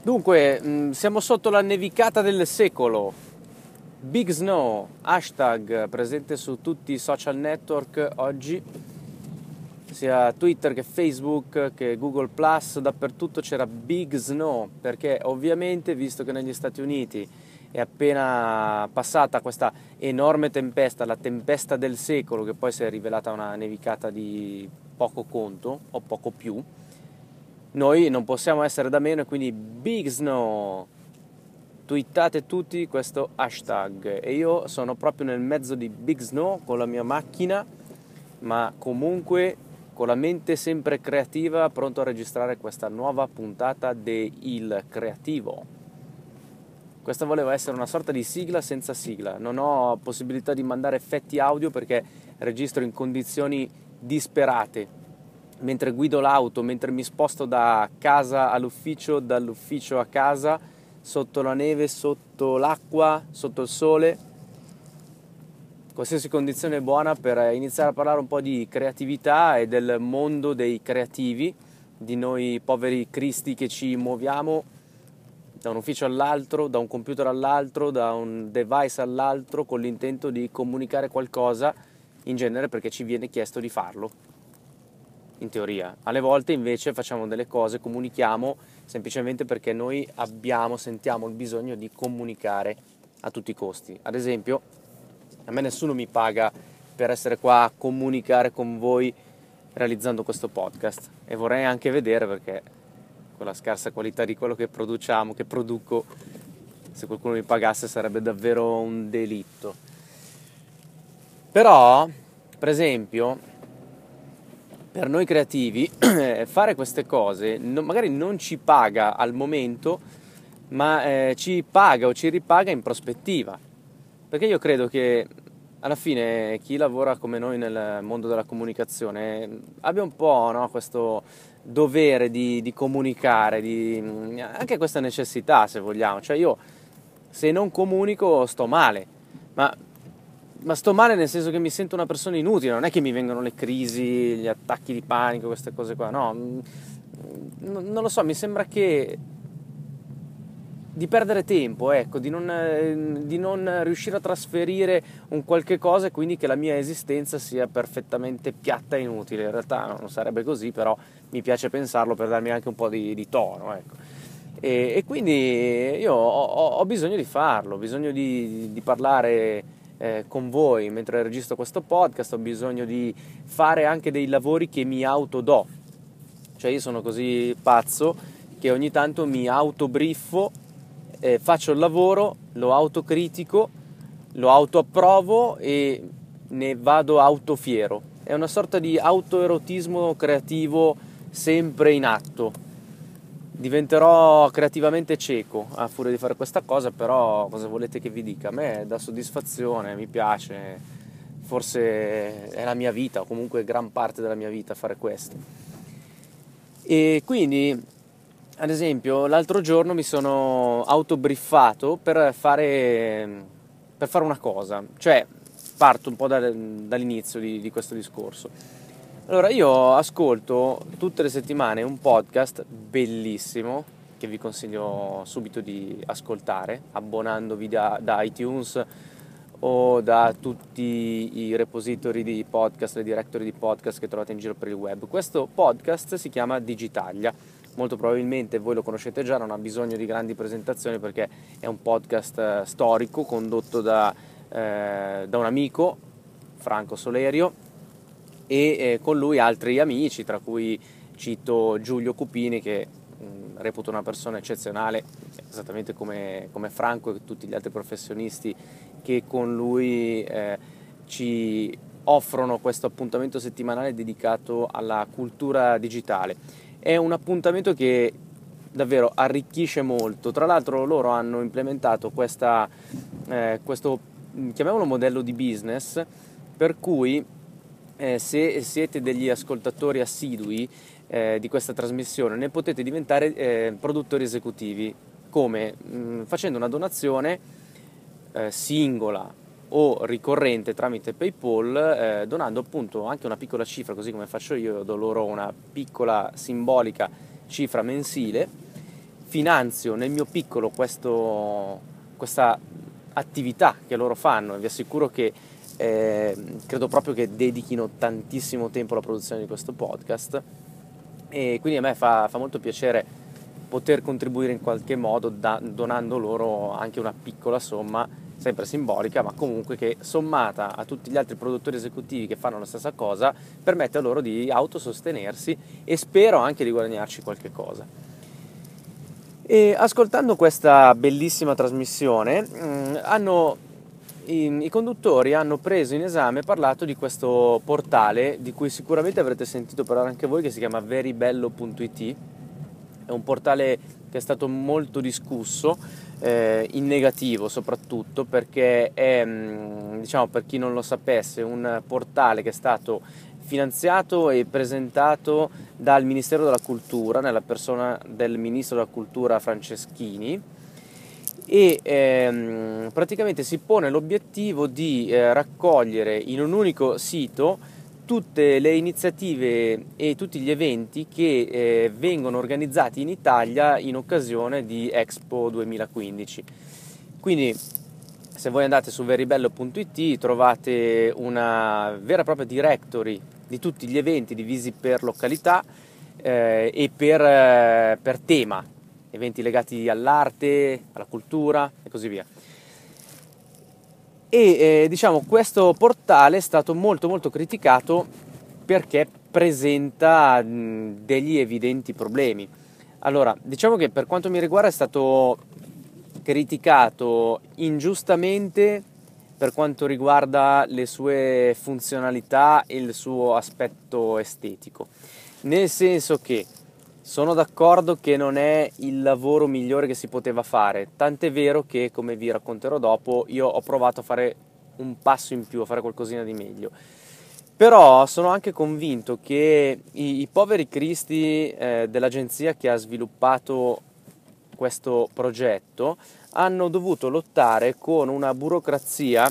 Dunque, siamo sotto la nevicata del secolo. Big Snow, hashtag presente su tutti i social network oggi, sia Twitter che Facebook che Google Plus, dappertutto c'era Big Snow, perché ovviamente, visto che negli Stati Uniti è appena passata questa enorme tempesta, la tempesta del secolo, che poi si è rivelata una nevicata di poco conto o poco più, noi non possiamo essere da meno e quindi Big Snow, twittate tutti questo hashtag e io sono proprio nel mezzo di Big Snow con la mia macchina, ma comunque con la mente sempre creativa, pronto a registrare questa nuova puntata de Il Creativo. Questa voleva essere una sorta di sigla senza sigla, non ho possibilità di mandare effetti audio perché registro in condizioni disperate, mentre guido l'auto, mentre mi sposto da casa all'ufficio, dall'ufficio a casa, sotto la neve, sotto l'acqua, sotto il sole. Qualsiasi condizione è buona per iniziare a parlare un po' di creatività e del mondo dei creativi, di noi poveri cristi che ci muoviamo da un ufficio all'altro, da un computer all'altro, da un device all'altro, con l'intento di comunicare qualcosa, in genere perché ci viene chiesto di farlo. In teoria. Alle volte invece facciamo delle cose, comunichiamo semplicemente perché noi sentiamo il bisogno di comunicare a tutti i costi. Ad esempio, a me nessuno mi paga per essere qua a comunicare con voi realizzando questo podcast e vorrei anche vedere perché con la scarsa qualità di quello che produciamo, che produco, se qualcuno mi pagasse sarebbe davvero un delitto. Però, per esempio, per noi creativi fare queste cose magari non ci paga al momento, ma ci paga o ci ripaga in prospettiva. Perché io credo che alla fine chi lavora come noi nel mondo della comunicazione abbia un po', no, questo dovere di comunicare, anche questa necessità, se vogliamo. Cioè io se non comunico sto male, ma sto male nel senso che mi sento una persona inutile, non è che mi vengono le crisi, gli attacchi di panico, queste cose qua, no. Non lo so, mi sembra che di perdere tempo, ecco, di non riuscire a trasferire un qualche cosa e quindi che la mia esistenza sia perfettamente piatta e inutile. In realtà non sarebbe così, però mi piace pensarlo per darmi anche un po' di tono, ecco. E quindi io ho bisogno di farlo, ho bisogno di parlare con voi mentre registro questo podcast, ho bisogno di fare anche dei lavori che mi autodo. Cioè io sono così pazzo che ogni tanto mi autobriffo, faccio il lavoro, lo autocritico, lo autoapprovo e ne vado autofiero. È una sorta di autoerotismo creativo sempre in atto. Diventerò creativamente cieco a furia di fare questa cosa, però cosa volete che vi dica? A me dà soddisfazione, mi piace, forse è la mia vita, o comunque gran parte della mia vita fare questo. E quindi, ad esempio, l'altro giorno mi sono autobriffato per fare una cosa, cioè parto un po' dall'inizio di questo discorso. Allora, io ascolto tutte le settimane un podcast bellissimo che vi consiglio subito di ascoltare, abbonandovi da iTunes o da tutti i repository di podcast, le directory di podcast che trovate in giro per il web. Questo podcast si chiama Digitalia. Molto probabilmente voi lo conoscete già, non ha bisogno di grandi presentazioni perché è un podcast storico condotto da un amico, Franco Solerio, e con lui altri amici, tra cui cito Giulio Cupini che reputo una persona eccezionale, esattamente come Franco e tutti gli altri professionisti che con lui ci offrono questo appuntamento settimanale dedicato alla cultura digitale. È un appuntamento che davvero arricchisce molto. Tra l'altro loro hanno implementato questo, chiamiamolo modello di business, per cui se siete degli ascoltatori assidui di questa trasmissione, ne potete diventare produttori esecutivi. Come? Facendo una donazione singola o ricorrente tramite PayPal, donando appunto anche una piccola cifra, così come faccio io do loro una piccola simbolica cifra mensile, finanzio nel mio piccolo questa attività che loro fanno, e vi assicuro che credo proprio che dedichino tantissimo tempo alla produzione di questo podcast, e quindi a me fa molto piacere poter contribuire in qualche modo donando loro anche una piccola somma, sempre simbolica, ma comunque che sommata a tutti gli altri produttori esecutivi che fanno la stessa cosa permette a loro di autosostenersi e spero anche di guadagnarci qualche cosa. E ascoltando questa bellissima trasmissione i conduttori hanno preso in esame e parlato di questo portale di cui sicuramente avrete sentito parlare anche voi, che si chiama veribello.it. È un portale che è stato molto discusso, in negativo soprattutto, perché è, diciamo, per chi non lo sapesse, un portale che è stato finanziato e presentato dal Ministero della Cultura, nella persona del Ministro della Cultura Franceschini, e praticamente si pone l'obiettivo di raccogliere in un unico sito tutte le iniziative e tutti gli eventi che vengono organizzati in Italia in occasione di Expo 2015. Quindi se voi andate su veribello.it trovate una vera e propria directory di tutti gli eventi divisi per località e per tema, eventi legati all'arte, alla cultura e così via. E diciamo questo portale è stato molto molto criticato perché presenta degli evidenti problemi. Allora, diciamo che per quanto mi riguarda è stato criticato ingiustamente per quanto riguarda le sue funzionalità e il suo aspetto estetico, nel senso che sono d'accordo che non è il lavoro migliore che si poteva fare, tant'è vero che, come vi racconterò dopo, io ho provato a fare un passo in più, a fare qualcosina di meglio. Però sono anche convinto che i poveri cristi dell'agenzia che ha sviluppato questo progetto hanno dovuto lottare con una burocrazia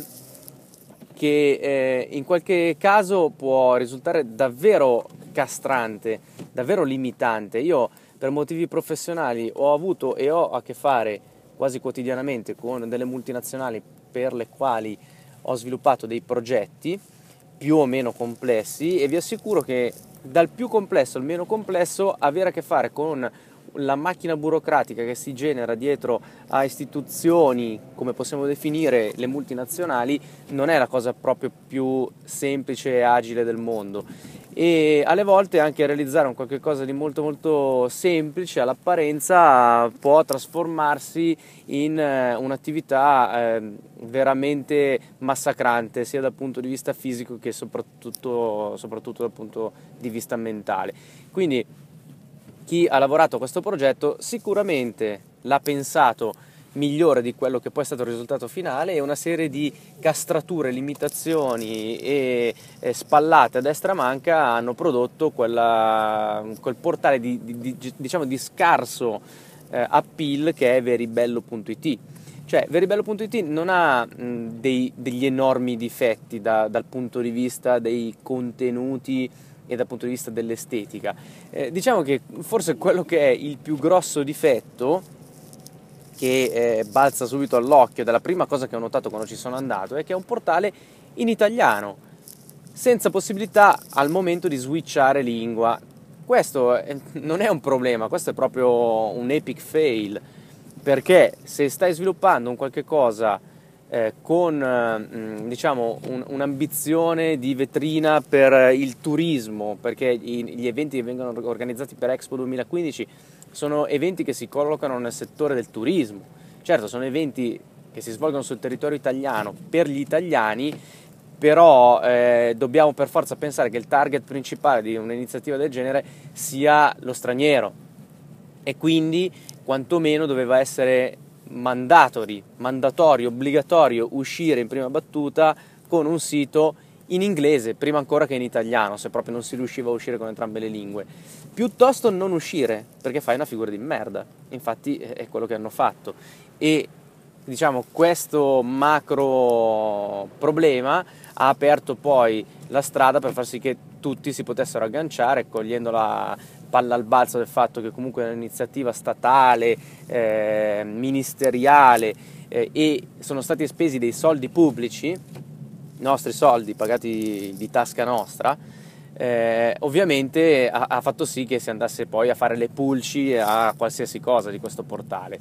che in qualche caso può risultare davvero castrante, davvero limitante. Io per motivi professionali ho avuto e ho a che fare quasi quotidianamente con delle multinazionali per le quali ho sviluppato dei progetti più o meno complessi, e vi assicuro che dal più complesso al meno complesso avere a che fare con la macchina burocratica che si genera dietro a istituzioni, come possiamo definire le multinazionali, non è la cosa proprio più semplice e agile del mondo, e alle volte anche realizzare un qualche cosa di molto molto semplice all'apparenza può trasformarsi in un'attività veramente massacrante, sia dal punto di vista fisico che soprattutto dal punto di vista mentale. Quindi chi ha lavorato a questo progetto sicuramente l'ha pensato migliore di quello che poi è stato il risultato finale, e una serie di castrature, limitazioni e spallate a destra manca hanno prodotto quel portale diciamo di scarso appeal che è veribello.it. Cioè veribello.it non ha degli enormi difetti dal punto di vista dei contenuti e dal punto di vista dell'estetica. Diciamo che forse quello che è il più grosso difetto, che balza subito all'occhio, dalla prima cosa che ho notato quando ci sono andato, è che è un portale in italiano, senza possibilità al momento di switchare lingua. Questo non è un problema, questo è proprio un epic fail, perché se stai sviluppando un qualche cosa con diciamo un'ambizione di vetrina per il turismo, perché gli eventi che vengono organizzati per Expo 2015 sono eventi che si collocano nel settore del turismo. Certo, sono eventi che si svolgono sul territorio italiano per gli italiani, però dobbiamo per forza pensare che il target principale di un'iniziativa del genere sia lo straniero, e quindi quantomeno doveva essere mandatorio, obbligatorio uscire in prima battuta con un sito in inglese, prima ancora che in italiano, se proprio non si riusciva a uscire con entrambe le lingue, piuttosto non uscire, perché fai una figura di merda. Infatti è quello che hanno fatto, e diciamo questo macro problema ha aperto poi la strada per far sì che tutti si potessero agganciare, cogliendo palla al balzo del fatto che comunque è un'iniziativa statale, ministeriale, e sono stati spesi dei soldi pubblici, nostri soldi pagati di tasca nostra, ovviamente ha fatto sì che si andasse poi a fare le pulci a qualsiasi cosa di questo portale.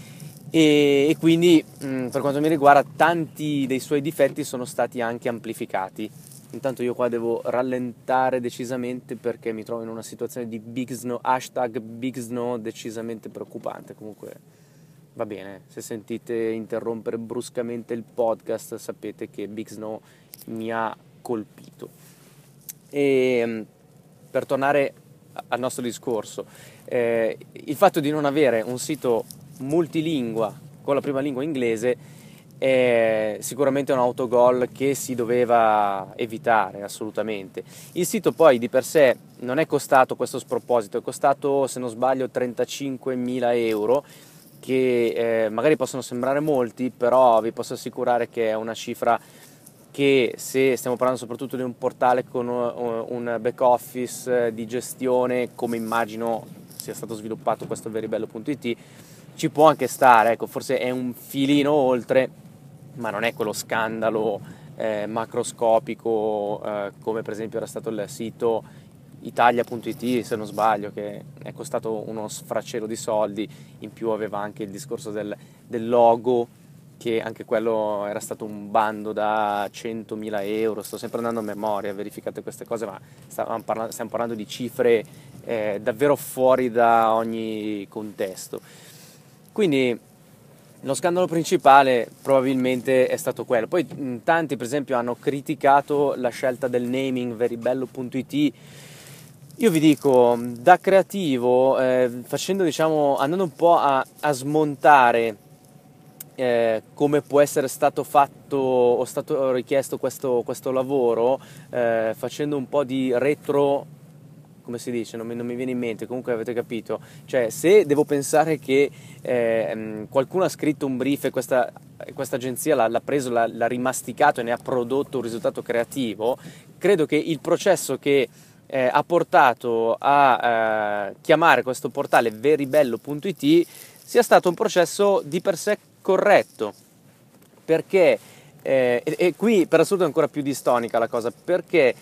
E quindi, per quanto mi riguarda, tanti dei suoi difetti sono stati anche amplificati. Intanto io qua devo rallentare decisamente perché mi trovo in una situazione di Big Snow, hashtag Big Snow, decisamente preoccupante. Comunque va bene, se sentite interrompere bruscamente il podcast sapete che Big Snow mi ha colpito. E per tornare al nostro discorso, il fatto di non avere un sito multilingua con la prima lingua inglese è sicuramente un autogol che si doveva evitare assolutamente. Il sito poi di per sé non è costato questo sproposito, è costato, se non sbaglio, 35.000 euro, che magari possono sembrare molti, però vi posso assicurare che è una cifra che, se stiamo parlando soprattutto di un portale con un back office di gestione come immagino sia stato sviluppato questo veribello.it, ci può anche stare. Ecco, forse è un filino oltre, ma non è quello scandalo macroscopico come per esempio era stato il sito Italia.it, se non sbaglio, che è costato uno sfracello di soldi. In più aveva anche il discorso del logo, che anche quello era stato un bando da 100.000 euro. Sto sempre andando a memoria, verificate queste cose, ma stiamo parlando di cifre davvero fuori da ogni contesto. Quindi lo scandalo principale probabilmente è stato quello. Poi tanti per esempio hanno criticato la scelta del naming veribello.it. Io vi dico, da creativo, facendo, diciamo, andando un po' a smontare come può essere stato fatto o stato richiesto questo lavoro, facendo un po' di retro, come si dice, non mi viene in mente, comunque avete capito. Cioè, se devo pensare che qualcuno ha scritto un brief e questa agenzia l'ha preso, l'ha rimasticato e ne ha prodotto un risultato creativo, credo che il processo che ha portato a chiamare questo portale veribello.it sia stato un processo di per sé corretto, perché e qui per assurdo è ancora più distonica la cosa, perché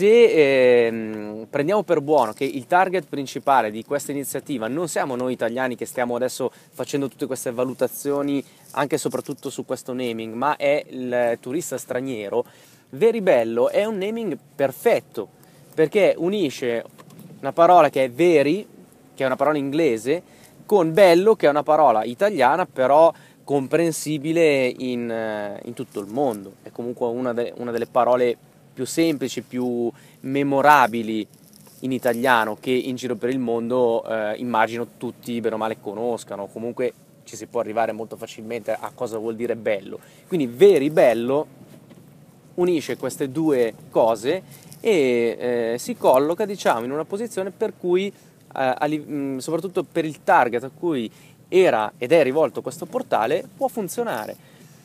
se prendiamo per buono che il target principale di questa iniziativa non siamo noi italiani che stiamo adesso facendo tutte queste valutazioni anche e soprattutto su questo naming, ma è il turista straniero, Veribello è un naming perfetto, perché unisce una parola che è veri, che è una parola inglese, con bello, che è una parola italiana, però comprensibile in tutto il mondo. È comunque una delle parole più semplici, più memorabili in italiano, che in giro per il mondo immagino tutti bene o male conoscano. Comunque ci si può arrivare molto facilmente a cosa vuol dire bello. Quindi Veribello unisce queste due cose e si colloca, diciamo, in una posizione per cui soprattutto per il target a cui era ed è rivolto questo portale, può funzionare.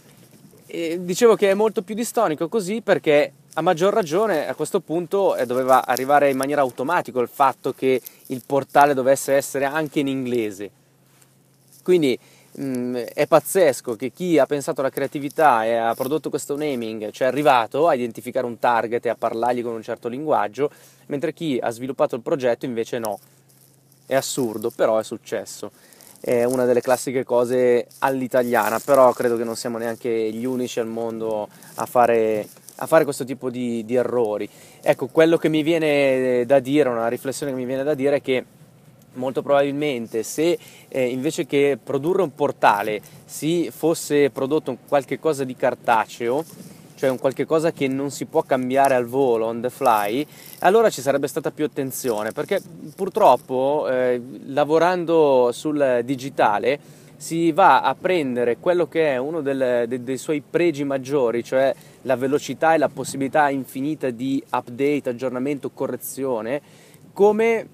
E dicevo che è molto più distonico così perché a maggior ragione a questo punto doveva arrivare in maniera automatica il fatto che il portale dovesse essere anche in inglese. Quindi è pazzesco che chi ha pensato alla creatività e ha prodotto questo naming ci è arrivato a identificare un target e a parlargli con un certo linguaggio, mentre chi ha sviluppato il progetto invece no. È assurdo, però è successo. È una delle classiche cose all'italiana, però credo che non siamo neanche gli unici al mondo a fare questo tipo di errori. Ecco, quello che mi viene da dire, una riflessione che mi viene da dire è che molto probabilmente se invece che produrre un portale si fosse prodotto qualche cosa di cartaceo, cioè un qualche cosa che non si può cambiare al volo, on the fly, allora ci sarebbe stata più attenzione, perché purtroppo lavorando sul digitale si va a prendere quello che è uno dei suoi pregi maggiori, cioè la velocità e la possibilità infinita di update, aggiornamento, correzione, come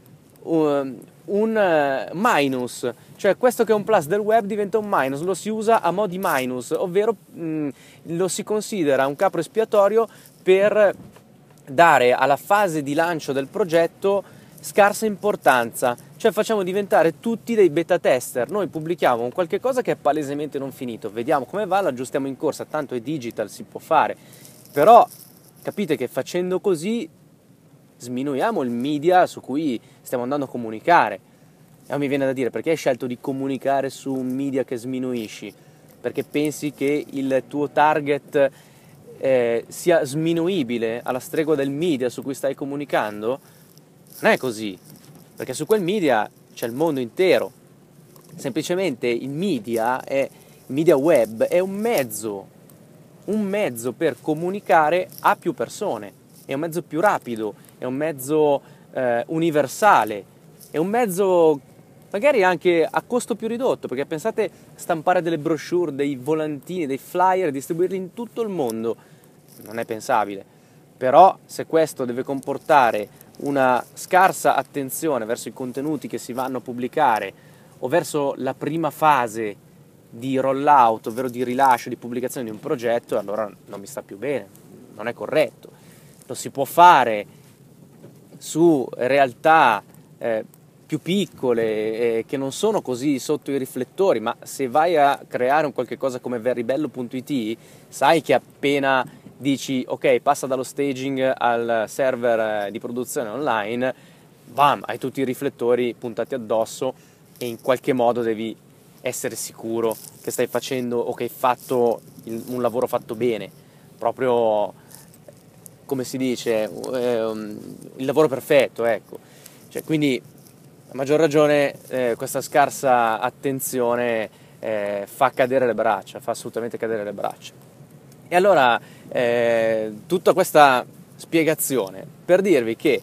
un minus, cioè questo che è un plus del web diventa un minus, lo si usa a mo' di minus, ovvero lo si considera un capro espiatorio per dare alla fase di lancio del progetto scarsa importanza, cioè facciamo diventare tutti dei beta tester. Noi pubblichiamo un qualche cosa che è palesemente non finito, vediamo come va, lo aggiustiamo in corsa, tanto è digital, si può fare, però capite che facendo così sminuiamo il media su cui stiamo andando a comunicare. E mi viene da dire, perché hai scelto di comunicare su un media che sminuisci? Perché pensi che il tuo target sia sminuibile alla stregua del media su cui stai comunicando? Non è così, perché su quel media c'è il mondo intero. Semplicemente il media web è un mezzo per comunicare a più persone, è un mezzo più rapido, è un mezzo universale, è un mezzo magari anche a costo più ridotto, perché pensate, stampare delle brochure, dei volantini, dei flyer, distribuirli in tutto il mondo, non è pensabile. Però se questo deve comportare una scarsa attenzione verso i contenuti che si vanno a pubblicare o verso la prima fase di rollout, ovvero di rilascio, di pubblicazione di un progetto, allora non mi sta più bene, non è corretto. Lo si può fare su realtà più piccole, che non sono così sotto i riflettori, ma se vai a creare un qualche cosa come veribello.it, sai che appena dici ok, passa dallo staging al server di produzione online, bam, hai tutti i riflettori puntati addosso e in qualche modo devi essere sicuro che stai facendo o che hai fatto un lavoro fatto bene, proprio come si dice, il lavoro perfetto, ecco. Cioè, quindi a maggior ragione questa scarsa attenzione fa cadere le braccia, fa assolutamente cadere le braccia. E allora tutta questa spiegazione per dirvi che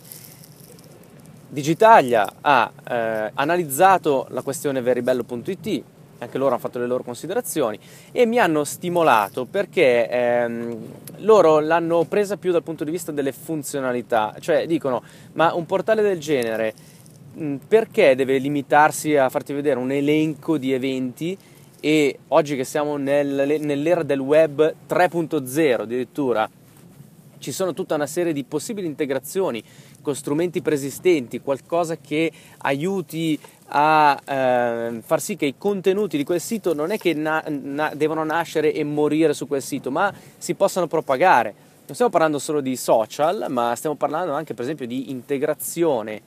Digitalia ha analizzato la questione veribello.it, anche loro hanno fatto le loro considerazioni e mi hanno stimolato perché loro l'hanno presa più dal punto di vista delle funzionalità, cioè dicono, ma un portale del genere perché deve limitarsi a farti vedere un elenco di eventi? E oggi che siamo nell'era del web 3.0 addirittura, ci sono tutta una serie di possibili integrazioni con strumenti preesistenti, qualcosa che aiuti a far sì che i contenuti di quel sito non è che devono nascere e morire su quel sito, ma si possano propagare. Non stiamo parlando solo di social, ma stiamo parlando anche per esempio di integrazione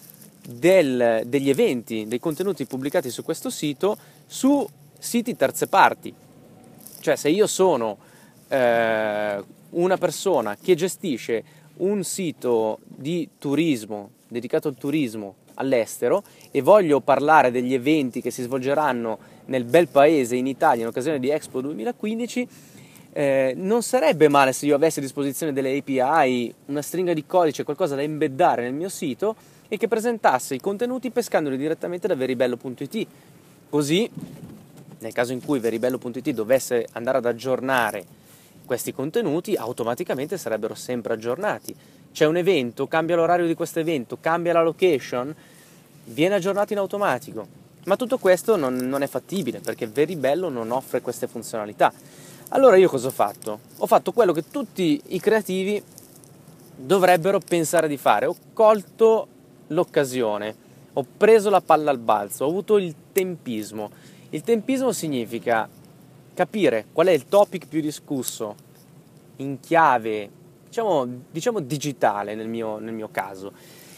degli eventi, dei contenuti pubblicati su questo sito su siti terze parti. Cioè, se io sono una persona che gestisce un sito di turismo dedicato al turismo all'estero e voglio parlare degli eventi che si svolgeranno nel bel paese in Italia in occasione di Expo 2015, non sarebbe male se io avessi a disposizione delle API, una stringa di codice, qualcosa da embeddare nel mio sito e che presentasse i contenuti pescandoli direttamente da veribello.it. Così, nel caso in cui veribello.it dovesse andare ad aggiornare questi contenuti, automaticamente sarebbero sempre aggiornati. C'è un evento, cambia l'orario di questo evento, cambia la location, viene aggiornato in automatico. Ma tutto questo non è fattibile perché Veribello non offre queste funzionalità. Allora io cosa ho fatto? Ho fatto quello che tutti i creativi dovrebbero pensare di fare. Ho colto l'occasione, ho preso la palla al balzo, ho avuto il tempismo. Il tempismo significa capire qual è il topic più discusso in chiave, diciamo digitale nel mio caso,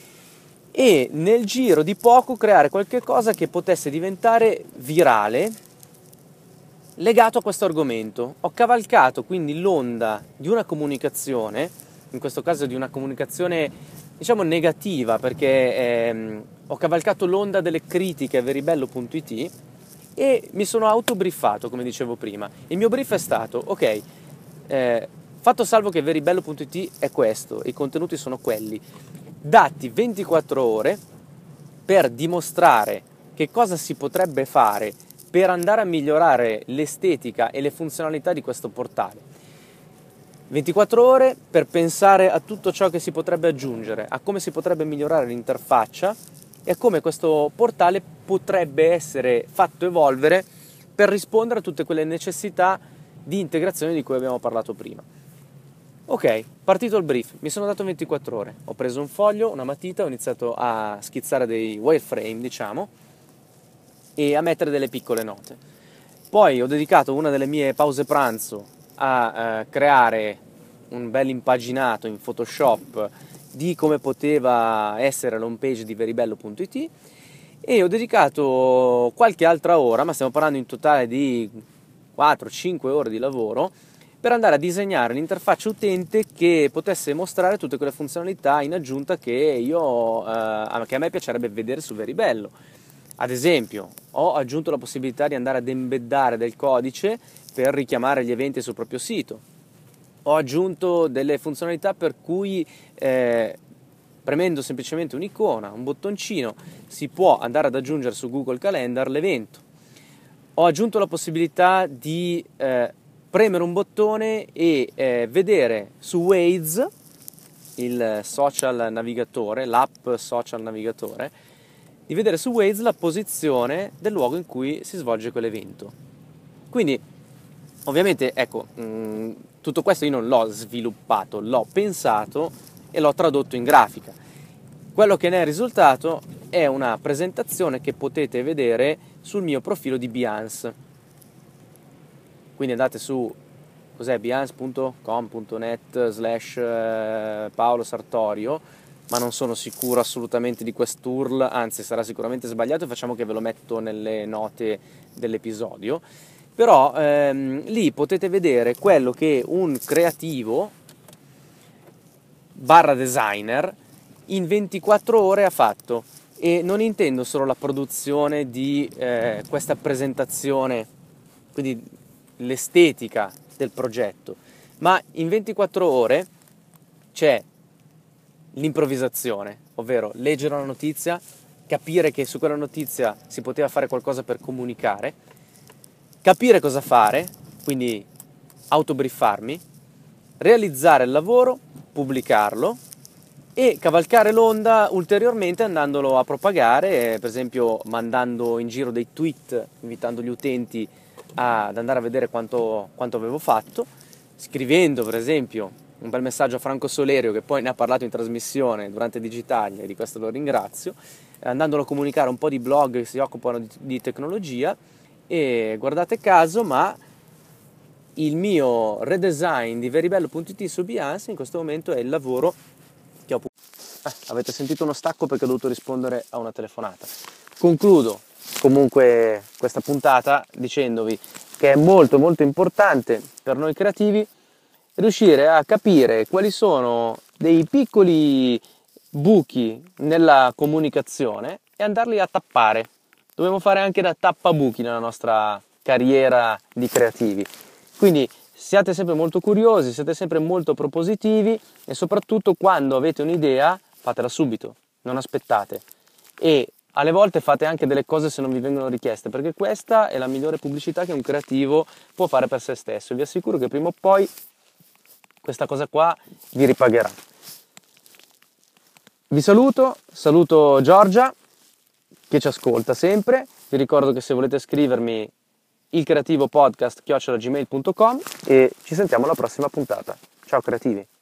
e nel giro di poco creare qualche cosa che potesse diventare virale legato a questo argomento. Ho cavalcato quindi l'onda di una comunicazione, in questo caso di una comunicazione diciamo negativa, perché ho cavalcato l'onda delle critiche a veribello.it e mi sono autobriefato, come dicevo prima. Il mio brief è stato, ok, fatto salvo che veribello.it è questo, i contenuti sono quelli, datti 24 ore per dimostrare che cosa si potrebbe fare per andare a migliorare l'estetica e le funzionalità di questo portale. 24 ore per pensare a tutto ciò che si potrebbe aggiungere, a come si potrebbe migliorare l'interfaccia e a come questo portale potrebbe essere fatto evolvere per rispondere a tutte quelle necessità di integrazione di cui abbiamo parlato prima. Ok, partito il brief, mi sono dato 24 ore, ho preso un foglio, una matita, ho iniziato a schizzare dei wireframe, diciamo, e a mettere delle piccole note. Poi ho dedicato una delle mie pause pranzo a creare un bel impaginato in Photoshop di come poteva essere l'home page di veribello.it e ho dedicato qualche altra ora, ma stiamo parlando in totale di 4-5 ore di lavoro, per andare a disegnare un'interfaccia utente che potesse mostrare tutte quelle funzionalità in aggiunta che a me piacerebbe vedere su Veribello. Ad esempio, ho aggiunto la possibilità di andare ad embeddare del codice per richiamare gli eventi sul proprio sito. Ho aggiunto delle funzionalità per cui premendo semplicemente un'icona, un bottoncino, si può andare ad aggiungere su Google Calendar l'evento. Ho aggiunto la possibilità di premere un bottone e vedere su Waze, il social navigatore, l'app social navigatore, di vedere su Waze la posizione del luogo in cui si svolge quell'evento. Quindi, ovviamente, ecco, tutto questo io non l'ho sviluppato, l'ho pensato e l'ho tradotto in grafica. Quello che ne è risultato è una presentazione che potete vedere sul mio profilo di Behance. Quindi andate su behance.com.net/Paolo Sartorio, ma non sono sicuro assolutamente di quest'URL, anzi sarà sicuramente sbagliato e facciamo che ve lo metto nelle note dell'episodio. Però lì potete vedere quello che un creativo barra designer in 24 ore ha fatto, e non intendo solo la produzione di questa presentazione, quindi l'estetica del progetto, ma in 24 ore c'è l'improvvisazione, ovvero leggere una notizia, capire che su quella notizia si poteva fare qualcosa per comunicare, capire cosa fare, quindi autobriefarmi, realizzare il lavoro, pubblicarlo e cavalcare l'onda ulteriormente andandolo a propagare, per esempio mandando in giro dei tweet, invitando gli utenti ad andare a vedere quanto avevo fatto, scrivendo per esempio un bel messaggio a Franco Solerio, che poi ne ha parlato in trasmissione durante Digitaglia, e di questo lo ringrazio, andandolo a comunicare un po' di blog che si occupano di tecnologia. E guardate caso, ma il mio redesign di veribello.it su Behance in questo momento è il lavoro che ho pubblicato. Avete sentito uno stacco perché ho dovuto rispondere a una telefonata. Concludo comunque questa puntata dicendovi che è molto molto importante per noi creativi riuscire a capire quali sono dei piccoli buchi nella comunicazione e andarli a tappare. Dobbiamo fare anche da tappabuchi nella nostra carriera di creativi. Quindi siate sempre molto curiosi, siate sempre molto propositivi e soprattutto quando avete un'idea fatela subito, non aspettate. E alle volte fate anche delle cose se non vi vengono richieste, perché questa è la migliore pubblicità che un creativo può fare per se stesso. Vi assicuro che prima o poi questa cosa qua vi ripagherà. Vi saluto Giorgia che ci ascolta sempre. Vi ricordo che se volete scrivermi ilcreativopodcast@gmail.com e ci sentiamo alla prossima puntata. Ciao creativi!